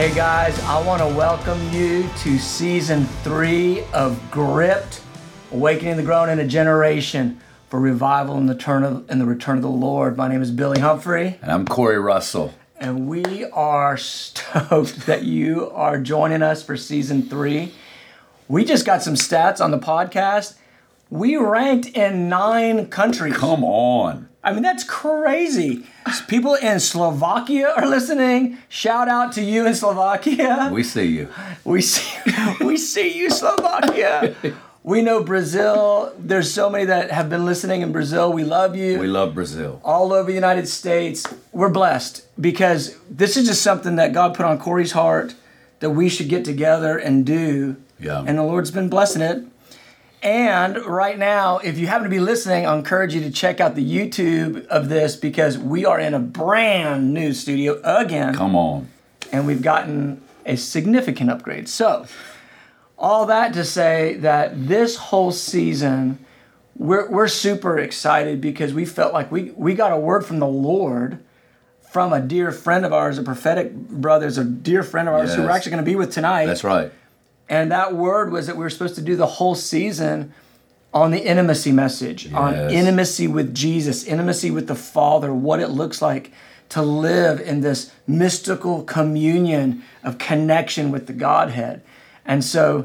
Hey guys, I want to welcome you to season 3 of Gripped, Awakening the Grown in a Generation for Revival and the Return of the Lord. My name is Billy Humphrey. And I'm Corey Russell. And we are stoked that you are joining us for season 3. We just got some stats on the podcast. We ranked in 9 countries. Come on. I mean, that's crazy. People in Slovakia are listening. Shout out to you in Slovakia. We see you. We see you, Slovakia. We know Brazil. There's so many that have been listening in Brazil. We love you. We love Brazil. All over the United States. We're blessed because this is just something that God put on Corey's heart that we should get together and do. Yeah. And the Lord's been blessing it. And right now, if you happen to be listening, I encourage you to check out the YouTube of this because we are in a brand new studio again. Come on. And we've gotten a significant upgrade. So, all that to say that this whole season, we're super excited because we felt like we got a word from the Lord from a dear friend of ours, a prophetic brother, a dear friend of ours who we're actually going to be with tonight. That's right. And that word was that we were supposed to do the whole season on the intimacy message, on intimacy with Jesus, intimacy with the Father, what it looks like to live in this mystical communion of connection with the Godhead. And so,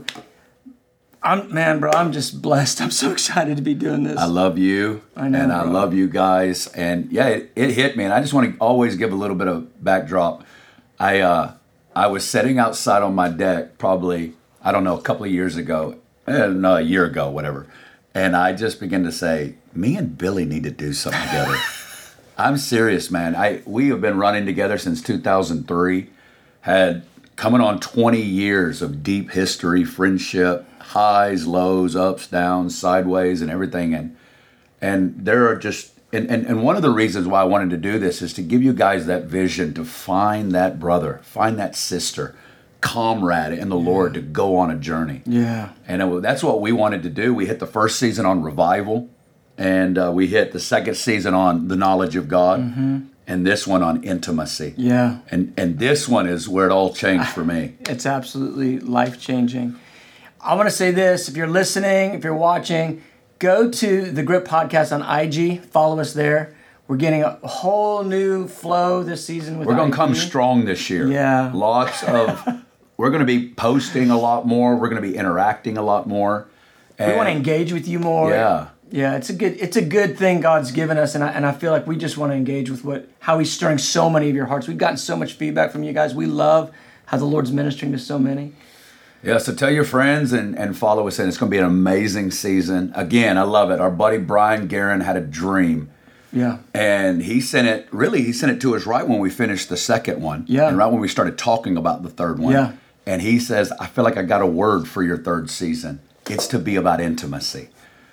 I'm just blessed. I'm so excited to be doing this. I love you. I know, and I love you guys. And yeah, it hit me. And I just want to always give a little bit of backdrop. I was sitting outside on my deck probably, I don't know, a couple of years ago, no, a year ago, whatever. And I just began to say, me and Billy need to do something together. I'm serious, man. We have been running together since 2003, had coming on 20 years of deep history, friendship, highs, lows, ups, downs, sideways, and everything. And there are just, and one of the reasons why I wanted to do this is to give you guys that vision to find that brother, find that sister, comrade in the Lord to go on a journey. Yeah. And that's what we wanted to do. We hit the first season on revival, and we hit the second season on the knowledge of God, and this one on intimacy. Yeah. And this one is where it all changed for me. It's absolutely life-changing. I want to say this, if you're listening, if you're watching, go to the Grip Podcast on IG, follow us there. We're getting a whole new flow this season with We're going IG. to come strong this year. Yeah. We're going to be posting a lot more. We're going to be interacting a lot more. We want to engage with you more. Yeah. Yeah, it's a good thing God's given us, and I feel like we just want to engage with how He's stirring so many of your hearts. We've gotten so much feedback from you guys. We love how the Lord's ministering to so many. Yeah, so tell your friends and follow us in. It's going to be an amazing season. Again, I love it. Our buddy Brian Guerin had a dream. Yeah. And he sent it to us right when we finished the second one. Yeah. And right when we started talking about the third one. Yeah. And he says, I feel like I got a word for your third season. It's to be about intimacy.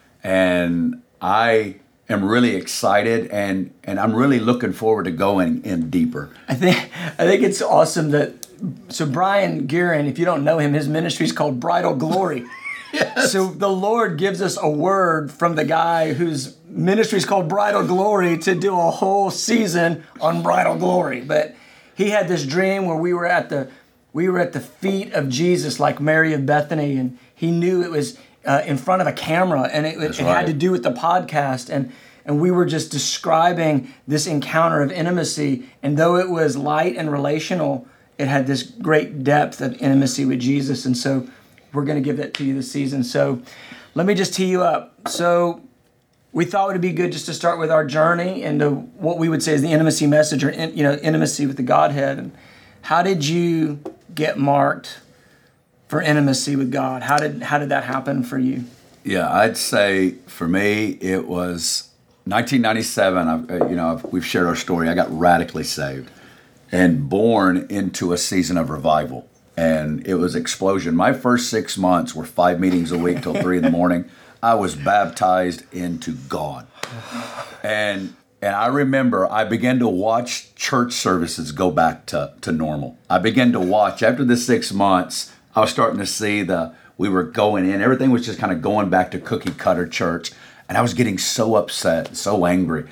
And I am really excited and I'm really looking forward to going in deeper. I think it's awesome so Brian Guerin, if you don't know him, his ministry is called Bridal Glory. Yes. So the Lord gives us a word from the guy whose ministry is called Bridal Glory to do a whole season on Bridal Glory. But he had this dream where we were at the feet of Jesus, like Mary of Bethany, and he knew it was in front of a camera, and it had to do with the podcast, and we were just describing this encounter of intimacy, and though it was light and relational, it had this great depth of intimacy with Jesus, and so we're going to give that to you this season. So let me just tee you up. So we thought it would be good just to start with our journey into what we would say is the intimacy message, or intimacy with the Godhead. And how did you get marked for intimacy with God? How did that happen for you? Yeah, I'd say for me it was 1997. We've shared our story. I got radically saved and born into a season of revival. And it was explosion. My first 6 months were 5 meetings a week till 3 a.m. I was baptized into God. And I remember I began to watch church services go back to normal. I began to watch, after the 6 months, I was starting to see we were going in. Everything was just kind of going back to cookie cutter church. And I was getting so upset, so angry.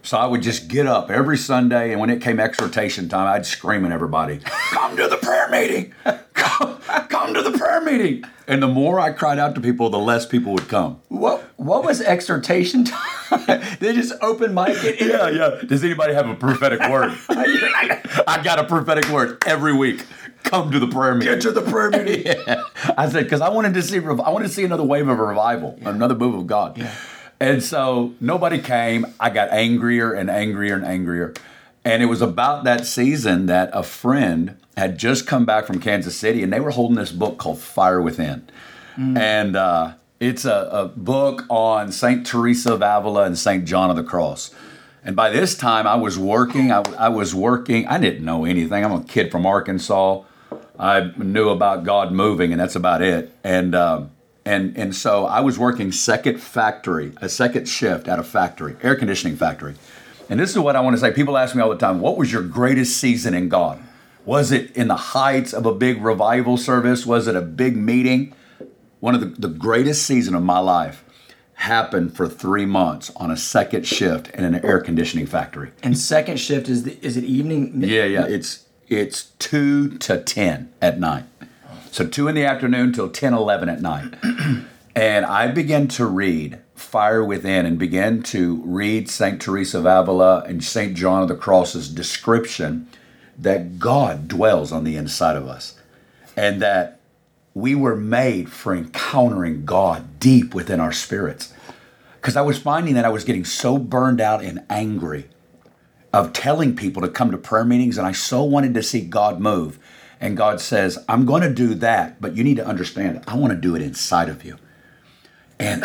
So I would just get up every Sunday, and when it came exhortation time, I'd scream at everybody, come to the prayer meeting. Come to the prayer meeting. And the more I cried out to people, the less people would come. What was exhortation time? They just open mic it? Yeah. Does anybody have a prophetic word? I got a prophetic word every week. Come to the prayer meeting. Get to the prayer meeting. Yeah. I said, because I wanted to see another wave of a revival, another move of God. Yeah. And so nobody came. I got angrier and angrier and angrier. And it was about that season that a friend had just come back from Kansas City, and they were holding this book called Fire Within. And it's a book on St. Teresa of Avila and St. John of the Cross. And by this time, I was working. I was working. I didn't know anything. I'm a kid from Arkansas. I knew about God moving, and that's about it. And so I was working a second shift at a factory, air conditioning factory. And this is what I want to say. People ask me all the time, what was your greatest season in God? Was it in the heights of a big revival service? Was it a big meeting? One of the greatest season of my life happened for 3 months on a second shift in an air conditioning factory. And second shift is it evening? Yeah. It's 2 to 10 at night. So 2 in the afternoon till 10, 11 at night. And I began to read Fire Within and began to read St. Teresa of Avila and St. John of the Cross's description that God dwells on the inside of us and that we were made for encountering God deep within our spirits. Because I was finding that I was getting so burned out and angry of telling people to come to prayer meetings, and I so wanted to see God move. And God says, I'm going to do that, but you need to understand, I want to do it inside of you. And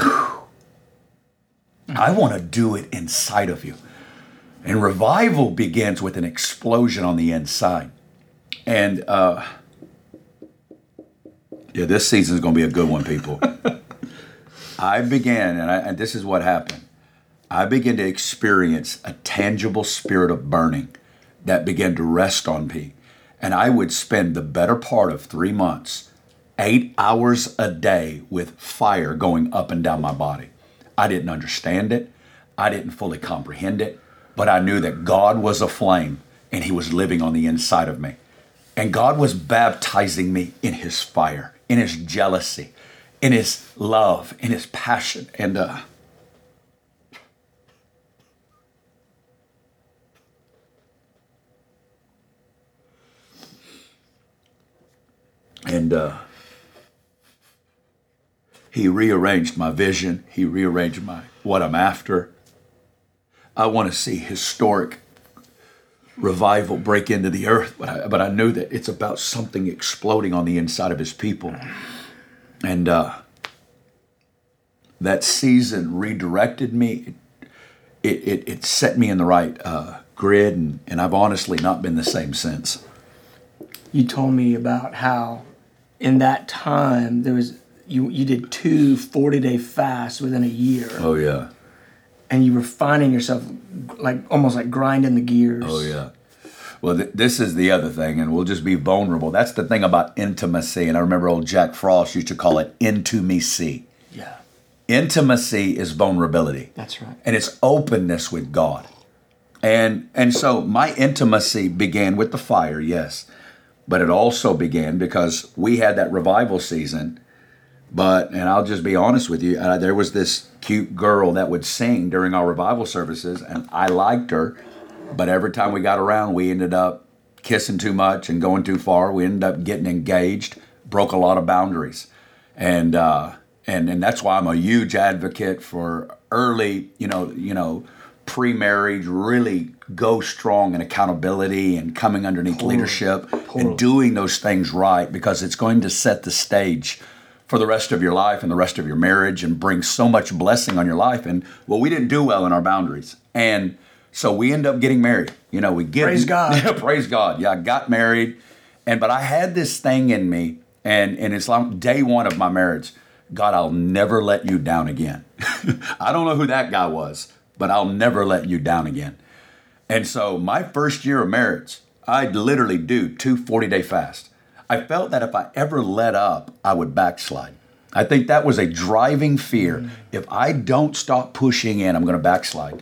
I want to do it inside of you. And revival begins with an explosion on the inside. And this season is going to be a good one, people. I began, and this is what happened. I began to experience a tangible spirit of burning that began to rest on me. And I would spend the better part of 3 months, 8 hours a day with fire going up and down my body. I didn't understand it. I didn't fully comprehend it. But I knew that God was a flame and he was living on the inside of me. And God was baptizing me in his fire, in his jealousy, in his love, in his passion. And he rearranged my vision. He rearranged what I'm after. I want to see historic revival break into the earth, but I knew that it's about something exploding on the inside of his people. And that season redirected me. It set me in the right grid, and I've honestly not been the same since. You told me about how in that time there was you did 2 40-day fasts within a year. Oh yeah. And you were finding yourself almost like grinding the gears. Oh yeah. Well, this is the other thing, and we'll just be vulnerable. That's the thing about intimacy, and I remember old Jack Frost used to call it intimacy. Yeah. Intimacy is vulnerability. That's right. And it's openness with God. And so my intimacy began with the fire, yes. But it also began because we had that revival season. And I'll just be honest with you, there was this cute girl that would sing during our revival services, and I liked her. But every time we got around, we ended up kissing too much and going too far. We ended up getting engaged, broke a lot of boundaries. And that's why I'm a huge advocate for early, pre-marriage, really go strong in accountability and coming underneath leadership and doing those things right, because it's going to set the stage for the rest of your life and the rest of your marriage and bring so much blessing on your life. And we didn't do well in our boundaries. And so we end up getting married. Praise God. Praise God. Yeah, I got married. But I had this thing in me, and it's like day one of my marriage. God, I'll never let you down again. I don't know who that guy was, but I'll never let you down again. And so my first year of marriage, I'd literally do 2 40-day fasts. I felt that if I ever let up, I would backslide. I think that was a driving fear. If I don't stop pushing in, I'm going to backslide.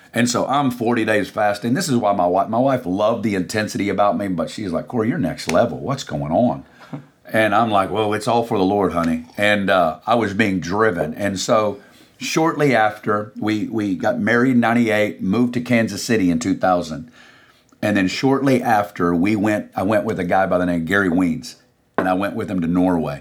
And so I'm 40 days fasting. This is why my wife loved the intensity about me, but she's like, Corey, you're next level. What's going on? And I'm like, well, it's all for the Lord, honey. And I was being driven. And so shortly after, we got married in 98, moved to Kansas City in 2000. And then shortly after, I went with a guy by the name of Gary Weens. And I went with him to Norway.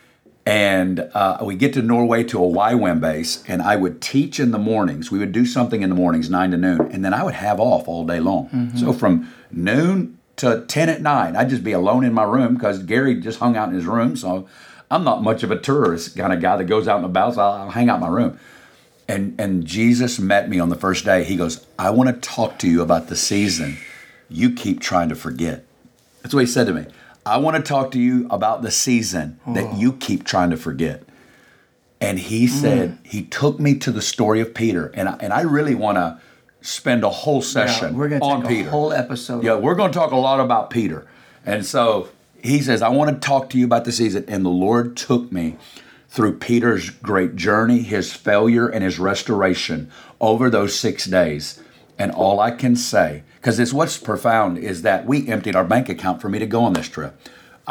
And we get to Norway to a YWAM base, and I would teach in the mornings. We would do something in the mornings, 9 to noon, and then I would have off all day long. Mm-hmm. So from noon to 10 at night, I'd just be alone in my room because Gary just hung out in his room. So I'm not much of a tourist kind of guy that goes out and about, so I'll hang out in my room. And Jesus met me on the first day. He goes, I want to talk to you about the season you keep trying to forget. That's what he said to me. I want to talk to you about the season that you keep trying to forget. And he said, he took me to the story of Peter. And I really want to spend a whole session we're gonna on take Peter. A whole episode. Yeah, we're going to talk a lot about Peter. And so he says, I want to talk to you about the season. And the Lord took me through Peter's great journey, his failure, and his restoration over those 6 days. And all I can say, because it's what's profound, is that we emptied our bank account for me to go on this trip.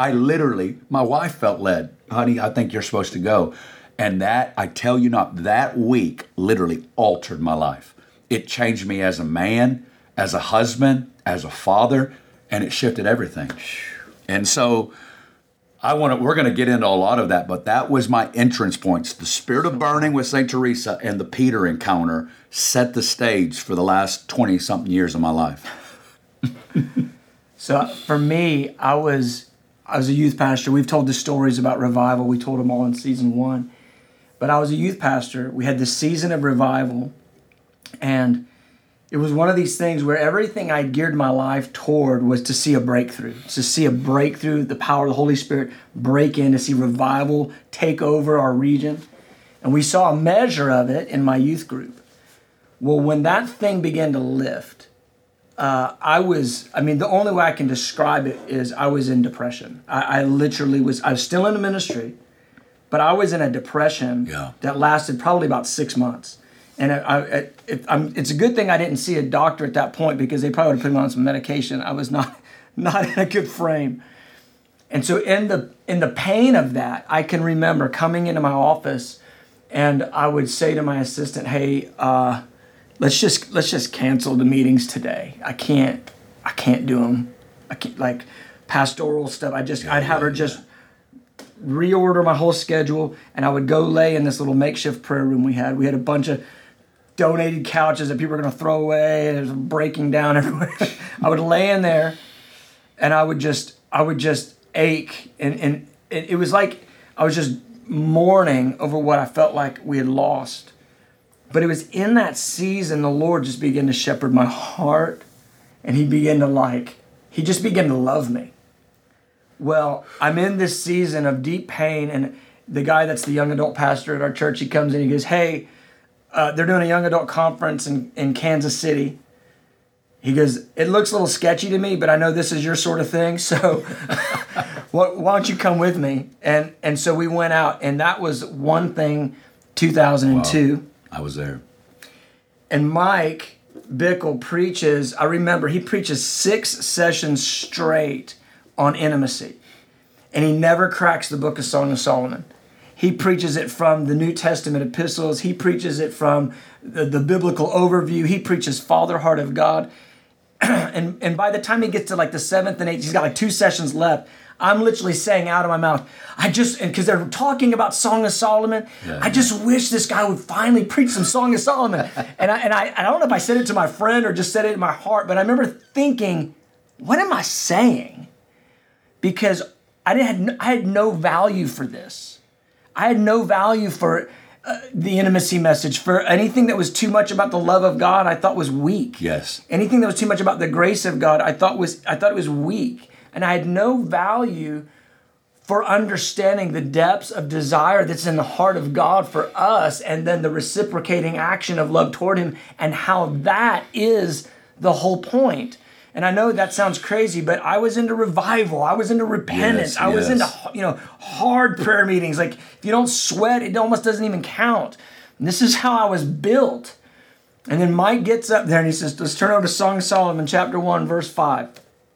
My wife felt led, honey, I think you're supposed to go. And that, I tell you not, that week literally altered my life. It changed me as a man, as a husband, as a father, and it shifted everything. And so we're going to get into a lot of that, but that was my entrance points. The Spirit of Burning with St. Teresa and the Peter encounter set the stage for the last 20-something years of my life. So for me, I was a youth pastor. We've told the stories about revival. We told them all in season 1. But I was a youth pastor. We had this season of revival, and it was one of these things where everything I geared my life toward was to see a breakthrough, the power of the Holy Spirit break in, to see revival take over our region. And we saw a measure of it in my youth group. Well, when that thing began to lift, the only way I can describe it is I was in depression. I was still in the ministry, but I was in a depression that lasted probably about 6 months. And it's a good thing I didn't see a doctor at that point, because they probably would have put me on some medication. I was not in a good frame. And so in the pain of that, I can remember coming into my office, and I would say to my assistant, hey, let's just cancel the meetings today. I can't do them. I can't, like pastoral stuff. I'd have her just reorder my whole schedule, and I would go lay in this little makeshift prayer room we had. We had a bunch of donated couches that people were going to throw away, and it was breaking down everywhere. I would lay in there, and I would just ache, and it was like I was just mourning over what I felt like we had lost. But it was in that season the Lord just began to shepherd my heart, and he just began to love me. Well, I'm in this season of deep pain, and the guy that's the young adult pastor at our church, he comes in, he goes, hey, they're doing a young adult conference in Kansas City. He goes, it looks a little sketchy to me, but I know this is your sort of thing, so why don't you come with me? And so we went out, and that was one thing, 2002. Wow. I was there. And Mike Bickle preaches, I remember, he preaches 6 sessions straight on intimacy. And he never cracks the book of Song of Solomon. He preaches it from the New Testament epistles. He preaches it from the biblical overview. He preaches Father, Heart of God. And by the time he gets to like the 7th and 8th, he's got like 2 sessions left. I'm literally saying out of my mouth, because they're talking about Song of Solomon, I just wish this guy would finally preach some Song of Solomon. And I don't know if I said it to my friend or just said it in my heart, but I remember thinking, what am I saying? Because I had no value for this. I had no value for the intimacy message. For anything that was too much about the love of God, I thought was weak. Yes. Anything that was too much about the grace of God, I thought it was weak. And I had no value for understanding the depths of desire that's in the heart of God for us, and then the reciprocating action of love toward him, and how that is the whole point. And I know that sounds crazy, but I was into revival. I was into repentance. I was into hard prayer meetings. Like if you don't sweat, it almost doesn't even count. And this is how I was built. And then Mike gets up there and he says, let's turn over to Song of Solomon, chapter 1, verse 5.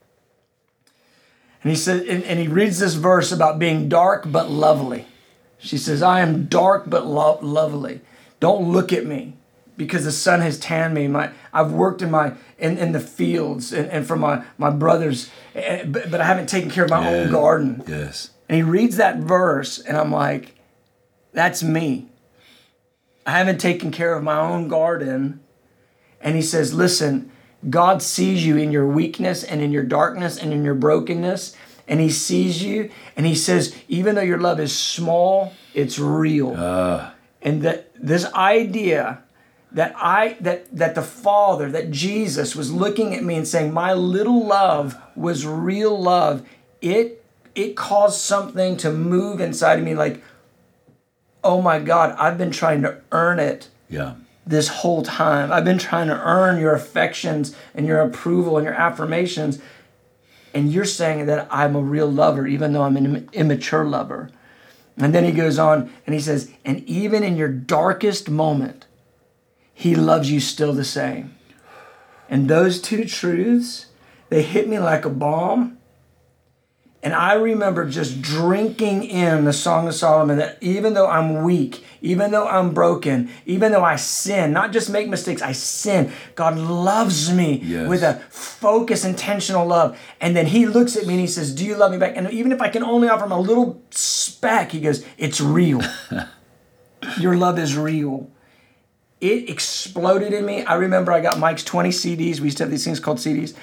And he said, and he reads this verse about being dark but lovely. She says, I am dark but lovely. Don't look at me because the sun has tanned me. I've worked in the fields and for my brothers, but I haven't taken care of my own garden. Yes. And he reads that verse and I'm like, that's me. I haven't taken care of my own garden. And he says, listen, God sees you in your weakness and in your darkness and in your brokenness. And he sees you and he says, even though your love is small, it's real. And that this idea that the Father, that Jesus was looking at me and saying, my little love was real love. It caused something to move inside of me like, oh my God, I've been trying to earn it. Yeah. This whole time. I've been trying to earn your affections and your approval and your affirmations. And you're saying that I'm a real lover, even though I'm an immature lover. And then he goes on and he says, and even in your darkest moment, he loves you still the same. And those two truths, they hit me like a bomb. And I remember just drinking in the Song of Solomon that even though I'm weak, even though I'm broken, even though I sin, not just make mistakes, I sin, God loves me with a focused, intentional love. And then he looks at me and he says, do you love me back? And even if I can only offer him a little speck, he goes, it's real. Your love is real. It exploded in me. I remember I got Mike's 20 CDs. We used to have these things called CDs.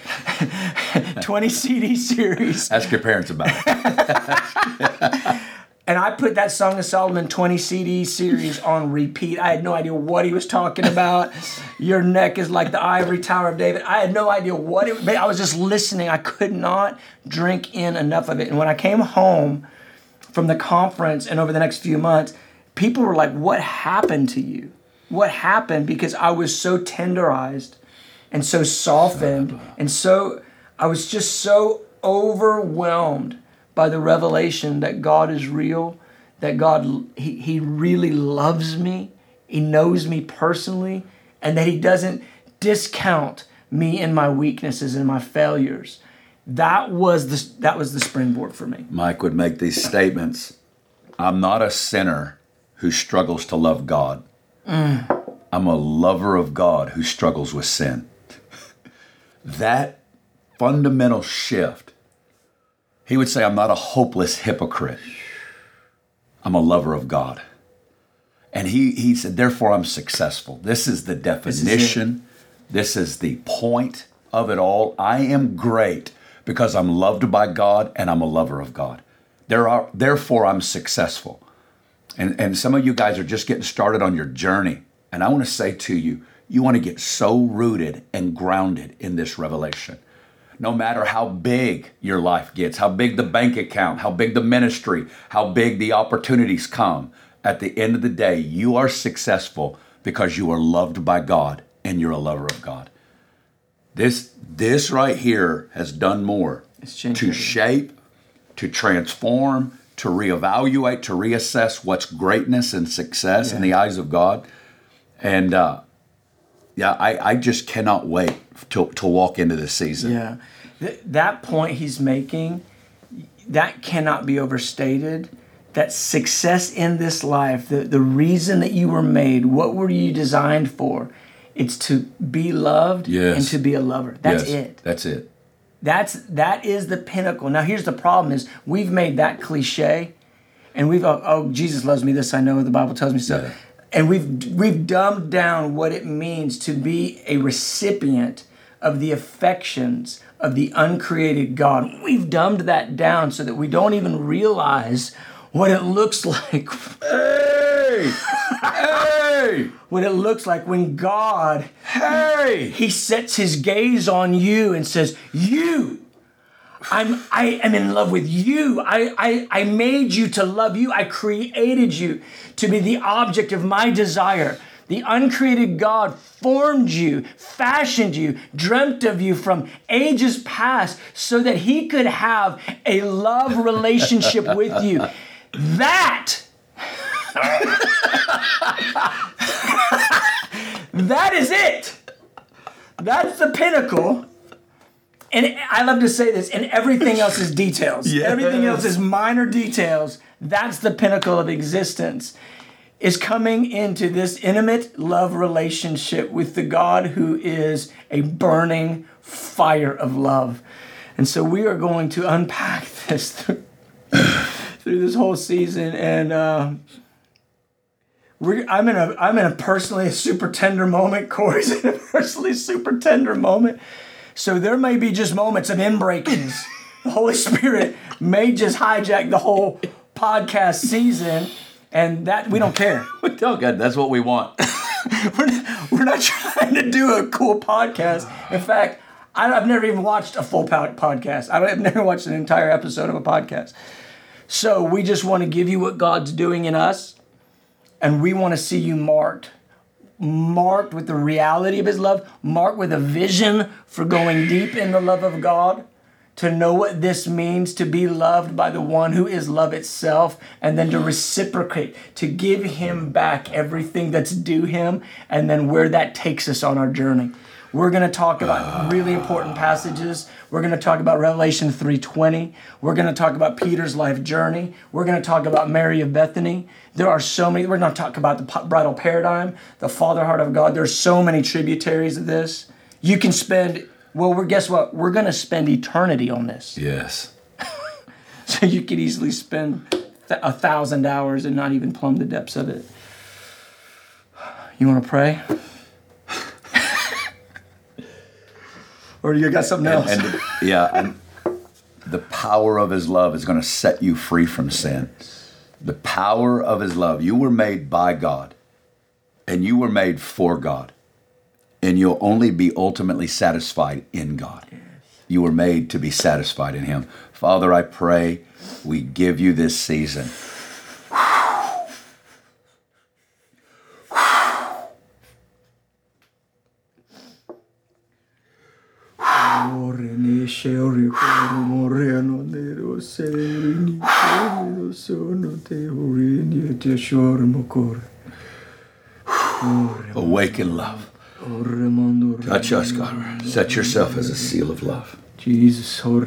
20 CD series. Ask your parents about it. And I put that Song of Solomon 20 CD series on repeat. I had no idea what he was talking about. Your neck is like the ivory tower of David. I had no idea what it was. I was just listening. I could not drink in enough of it. And when I came home from the conference and over the next few months, people were like, what happened to you? What happened? Because I was so tenderized and so softened and I was just so overwhelmed by the revelation that God is real, that God, he really loves me, he knows me personally, and that he doesn't discount me in my weaknesses and my failures. That was the springboard for me. Mike would make these statements. I'm not a sinner who struggles to love God. I'm a lover of God who struggles with sin. That fundamental shift, he would say, I'm not a hopeless hypocrite. I'm a lover of God. And he said, therefore I'm successful. This is the definition. This is the point of it all. I am great because I'm loved by God and I'm a lover of God. Therefore I'm successful. And some of you guys are just getting started on your journey. And I want to say to you, you want to get so rooted and grounded in this revelation. No matter how big your life gets, how big the bank account, how big the ministry, how big the opportunities come, at the end of the day, you are successful because you are loved by God and you're a lover of God. This right here has done more to shape, to transform, to reevaluate, to reassess what's greatness and success in the eyes of God. And I just cannot wait to walk into this season. Yeah. That point he's making, that cannot be overstated. That success in this life, the reason that you were made, what were you designed for? It's to be loved and to be a lover. That's it. That's it. That is the pinnacle. Now here's the problem is we've made that cliche and Jesus loves me, this I know, the Bible tells me so. Yeah. And we've dumbed down what it means to be a recipient of the affections of the uncreated God. We've dumbed that down so that we don't even realize what it looks like. Hey! What it looks like when God, he sets his gaze on you and says, I am in love with you. I made you to love you. I created you to be the object of my desire. The uncreated God formed you, fashioned you, dreamt of you from ages past so that he could have a love relationship with you. That is it. That's the pinnacle. And I love to say this, and everything else is details. Yes. Everything else is minor details. That's the pinnacle of existence, is coming into this intimate love relationship with the God who is a burning fire of love. And so we are going to unpack this through this whole season. And I'm in a personally a super tender moment. Corey's in a personally super tender moment. So there may be just moments of inbreakings. The Holy Spirit may just hijack the whole podcast season, and that we don't care. Oh, God, that's what we want. We're not trying to do a cool podcast. In fact, I've never even watched a full podcast. I've never watched an entire episode of a podcast. So we just want to give you what God's doing in us, and we want to see you marked with the reality of his love, marked with a vision for going deep in the love of God, to know what this means to be loved by the one who is love itself, and then to reciprocate, to give him back everything that's due him, and then where that takes us on our journey. We're going to talk about really important passages. We're going to talk about Revelation 3:20. We're going to talk about Peter's life journey. We're going to talk about Mary of Bethany. There are so many. We're going to talk about the bridal paradigm, the Father heart of God. There's so many tributaries of this. You can spend, guess what? We're going to spend eternity on this. Yes. So you could easily spend 1,000 hours and not even plumb the depths of it. You want to pray? Or you got something else? And the power of his love is going to set you free from sin. The power of his love. You were made by God, and you were made for God, and you'll only be ultimately satisfied in God. Yes. You were made to be satisfied in him. Father, I pray we give you this season. Awaken love. Touch us, God. Set yourself as a seal of love. Jesus. Lord,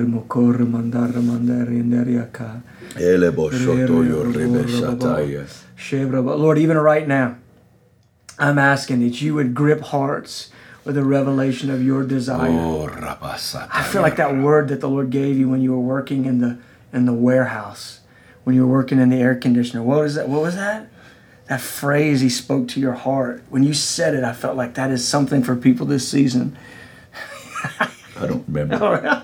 even right now, I'm asking that you would grip hearts with a revelation of your desire. I feel like that word that the Lord gave you when you were working in the warehouse, when you were working in the air conditioner. What was that? What was that? That phrase he spoke to your heart. When you said it, I felt like that is something for people this season. I don't remember.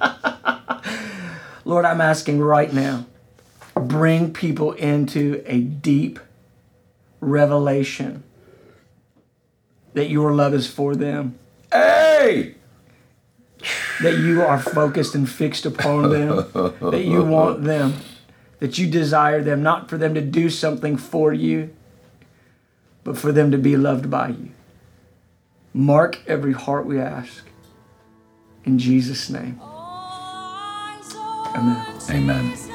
Lord, I'm asking right now, bring people into a deep revelation that your love is for them. Hey! That you are focused and fixed upon them. That you want them. That you desire them, not for them to do something for you, but for them to be loved by you. Mark every heart, we ask. In Jesus' name. Amen. Amen.